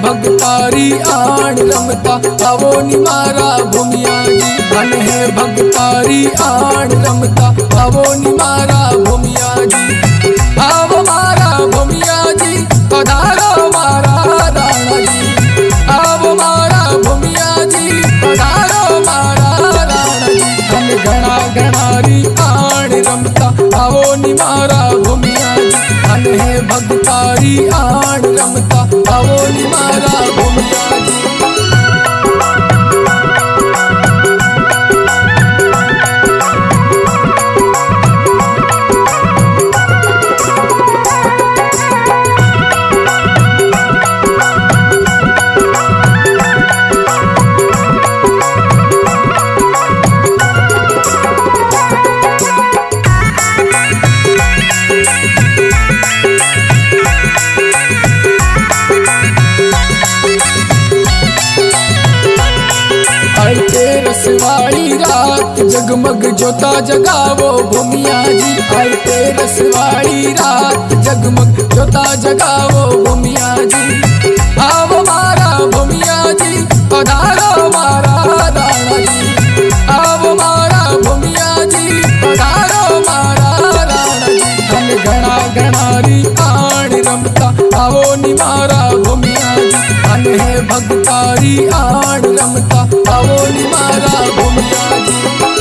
भगतारी आण रमता आवो नी मारा भूमिया जी। धन है भगतारी आण रमता आवो नी मारा भूमिया जी। आवो मारा भूमिया जी पधारो मारा राणा जी। आवो मारा भूमिया जी पधारो मारा राणा जी। धन घना घनारी आण रमता आवो नी मारा भूमिया जी। धन है भगतारी आण रमता आवो नी मारा भूमिया जी। रसवाड़ी रात जगमग जोता जगावो भूमिया जी। आई ते रसवाड़ी रात जगमग जोता जगावो भूमिया जी। आवो मारा भूमिया जी पधारो मारा राणा जी। आवो मारा भूमिया जी पधारो मारा राणा जी। धन घना घनारी आण रमता आवो नी मारा भूमिया जी। धन है भगतारी आण रमता आवो नी मारा भूमिया जी।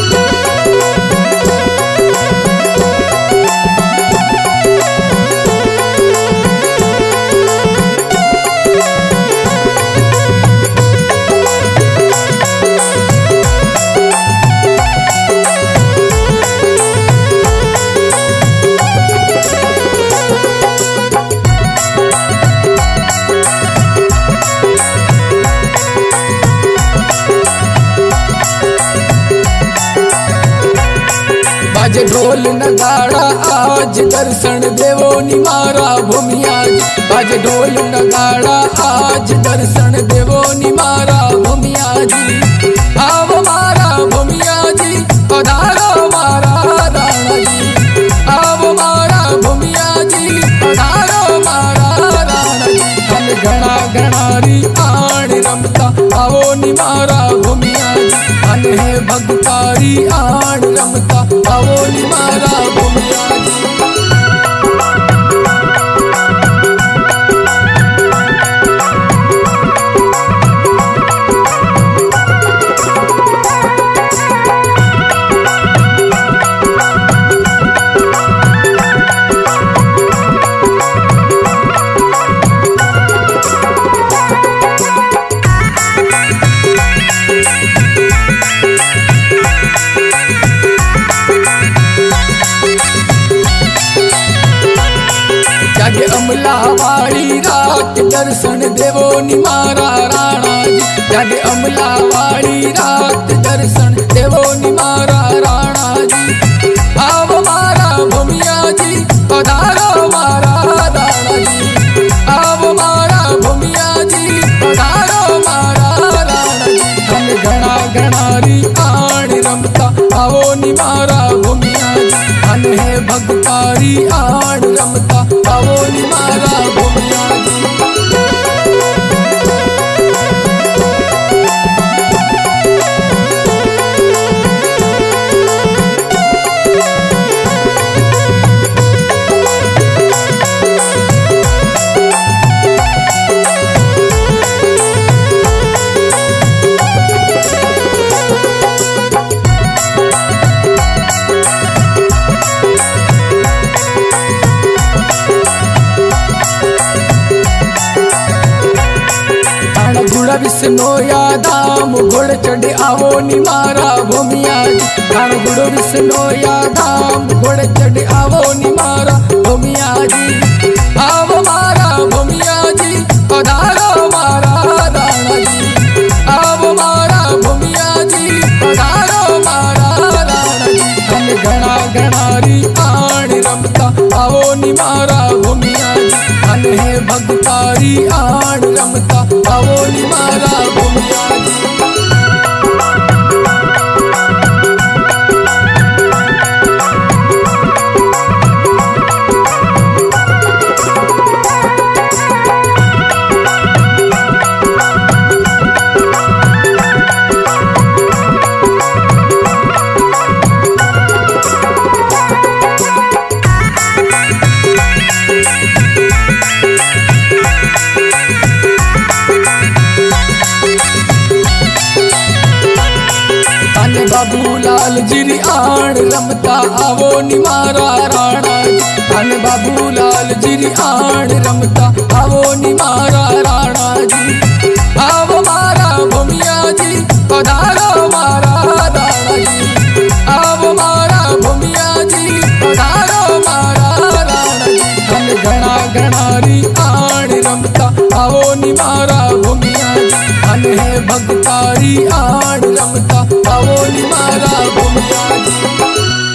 बाजे ढोल नगाड़ा आज दर्शन देवो नी मारा भूमिया जी। बाजे ढोल नगाड़ा आज दर्शन देवो नी मारा भूमिया जी। आवो मारा भूमिया जी पधारो मारा राणा जी। आवो मारा भूमिया जी पधारो मारा राणा जी। धन घना घनारी आण रमता आवो नी मारा भूमिया जी। धन है भगतारी आण रमता आवो नी मारा भूमिया जी। जागे अमलावाड़ी रात दर्शन देवो नी मारा राणा जी। जागे अमलावाड़ी रात दर्शन देवो नी मारा राणा जी। आवो मारा भूमिया जी पधारो मारा राणा जी। आवो मारा भूमिया जी पधारो मारा राणा जी। धन घना घनारी आण रमता आवो नी मारा भूमिया जी। धन है भगतारी आण रमता आवो नी मारा भूमिया जी। विष्णोया धाम घोड़ चढ़े आवो नी मारा भूमिया जी। घाण गुड़ विष्णोया धाम घोड़ चढ़े आवो नी मारा भूमिया जी। आवो मारा भूमिया जी पधारो मारा राणा जी। आवो मारा भूमिया जी पधारो मारा राणा जी। धन घना घनारी आण रमता आवो नी मारा भूमिया जी। धन है भगतारी आण रमता आवो नी मारा भूमिया जी। आण रमता आवो नी मारा राणा जी। आवो मारा भूमिया जी पधारो मारा राणा जी। आवो मारा भूमिया जी पधारो मारा राणा जी। धन घना घना री आण रमता आवो नी मारा भूमिया जी। धन है भगतारी आण रमता आवो नी मारा भूमिया जी।